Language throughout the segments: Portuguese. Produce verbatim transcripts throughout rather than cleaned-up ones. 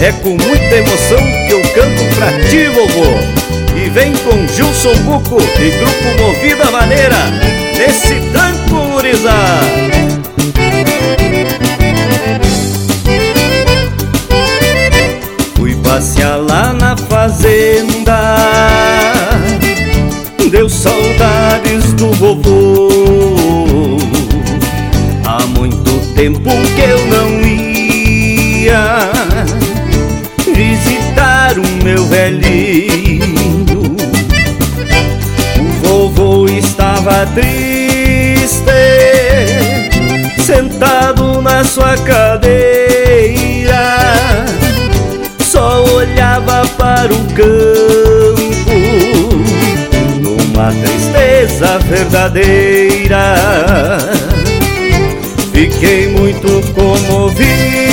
É com muita emoção que eu canto pra ti, vovô. E vem com Gilson Buco e Grupo Movida Maneira nesse tranco, gurizada. Fui passear lá na fazenda, deu saudades do vovô. Há muito tempo que eu não ia visitar o meu velhinho. O vovô estava triste, sentado na sua cadeira, só olhava para o campo, numa tristeza verdadeira. Fiquei muito comovido,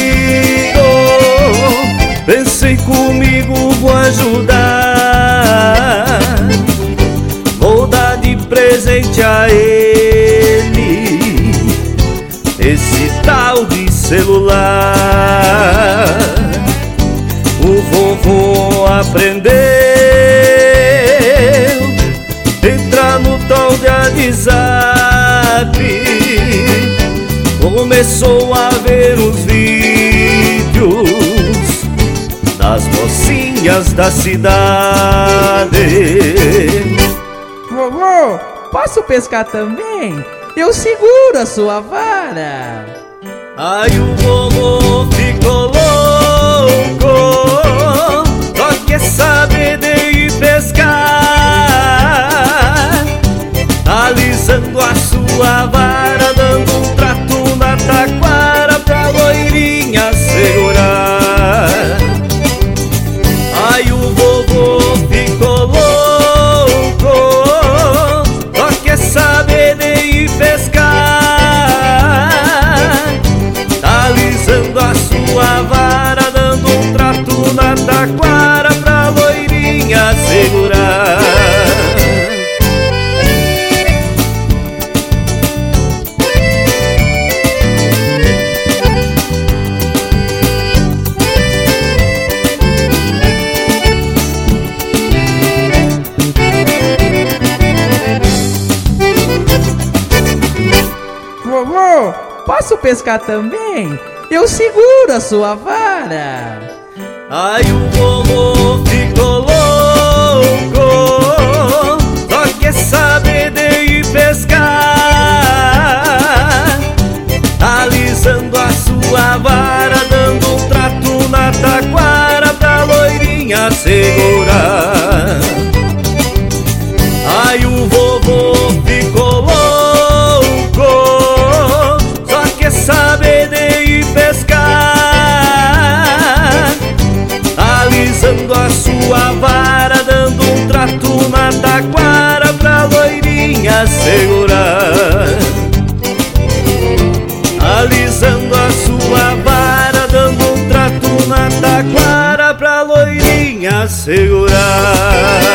pensei comigo, vou ajudar, vou dar de presente a ele esse tal de celular. O vovô aprendeu entrar no tal de WhatsApp, começou a ver os vídeos das mocinhas da cidade. Vovô, posso pescar também? Eu seguro a sua vara. Aí o vovô ficou louco, só quer saber de ir pescar, alisando a sua vara, dando um trato na taquara pra loirinha segurar. Aí o vovô ficou louco, só quer saber de ir pescar, alisando a sua vara, dando um trato na taquara pra loirinha segurar. Vovô, posso pescar também? Eu seguro a sua vara. Aí o vovô ficou louco, só quer saber de ir pescar, alisando a sua vara, dando um trato na taquara pra loirinha segurar. Aí o vovô ficou louco, só quer saber de ir pescar, alisando a sua vara, dando um trato na taquara pra loirinha segurar. Alisando a sua vara, dando um trato na taquara pra loirinha segurar.